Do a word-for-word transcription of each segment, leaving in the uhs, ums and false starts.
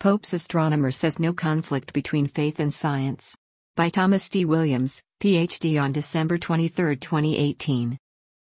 Pope's astronomer says no conflict between faith and science. By Thomas D. Williams, P H D on December twenty-third, twenty eighteen.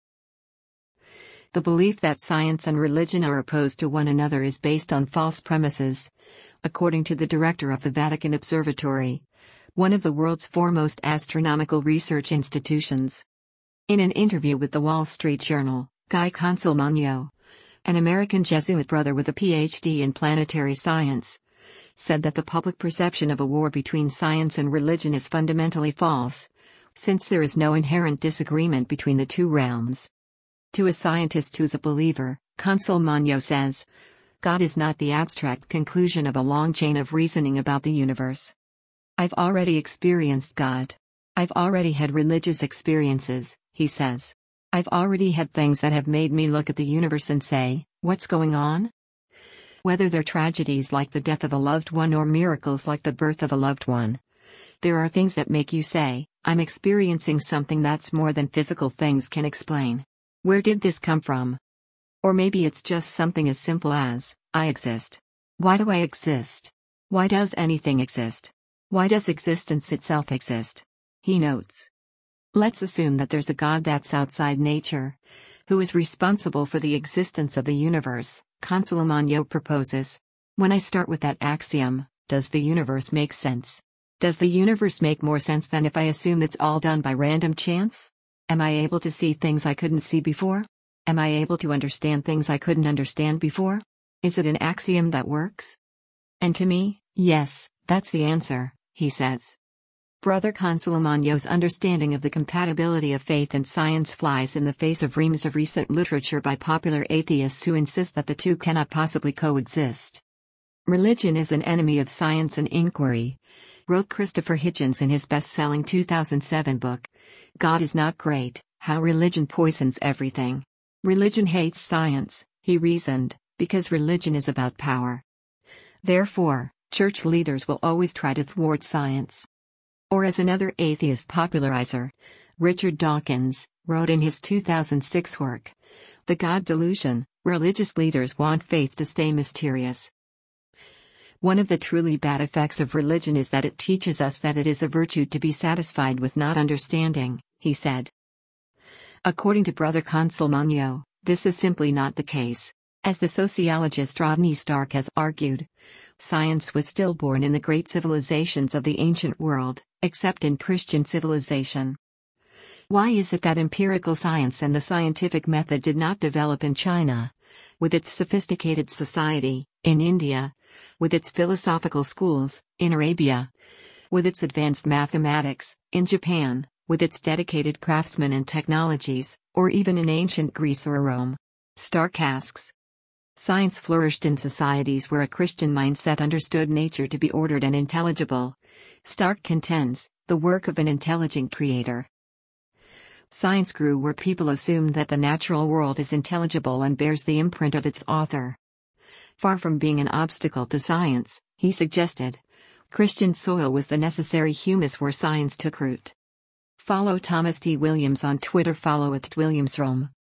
The belief that science and religion are opposed to one another is based on false premises. According to the director of the Vatican Observatory, one of the world's foremost astronomical research institutions. In an interview with the Wall Street Journal, Guy Consolmagno, an American Jesuit brother with a P H D in planetary science, said that the public perception of a war between science and religion is fundamentally false, since there is no inherent disagreement between the two realms. To a scientist who's a believer, Consolmagno says, God is not the abstract conclusion of a long chain of reasoning about the universe. I've already experienced God. I've already had religious experiences, he says. I've already had things that have made me look at the universe and say, what's going on? Whether they're tragedies like the death of a loved one or miracles like the birth of a loved one. There are things that make you say, I'm experiencing something that's more than physical things can explain. Where did this come from? Or maybe it's just something as simple as, I exist. Why do I exist? Why does anything exist? Why does existence itself exist? He notes. Let's assume that there's a God that's outside nature, who is responsible for the existence of the universe, Consolmagno proposes. When I start with that axiom, does the universe make sense? Does the universe make more sense than if I assume it's all done by random chance? Am I able to see things I couldn't see before? Am I able to understand things I couldn't understand before? Is it an axiom that works? And to me, yes, that's the answer, he says. Brother Consolmagno's understanding of the compatibility of faith and science flies in the face of reams of recent literature by popular atheists who insist that the two cannot possibly coexist. Religion is an enemy of science and inquiry, wrote Christopher Hitchens in his best-selling two thousand seven book, God is Not Great, How Religion Poisons Everything. Religion hates science, he reasoned, because religion is about power. Therefore, church leaders will always try to thwart science. Or as another atheist popularizer, Richard Dawkins, wrote in his two thousand six work, The God Delusion, religious leaders want faith to stay mysterious. One of the truly bad effects of religion is that it teaches us that it is a virtue to be satisfied with not understanding, he said. According to Brother Consolmagno, this is simply not the case. As the sociologist Rodney Stark has argued, science was stillborn in the great civilizations of the ancient world, except in Christian civilization. Why is it that empirical science and the scientific method did not develop in China, with its sophisticated society, in India, with its philosophical schools, in Arabia, with its advanced mathematics, in Japan, with its dedicated craftsmen and technologies, or even in ancient Greece or Rome? Stark asks. Science flourished in societies where a Christian mindset understood nature to be ordered and intelligible. Stark contends, the work of an intelligent creator. Science grew where people assumed that the natural world is intelligible and bears the imprint of its author. Far from being an obstacle to science, he suggested, Christian soil was the necessary humus where science took root. Follow Thomas D. Williams on Twitter. Follow at WilliamsRome.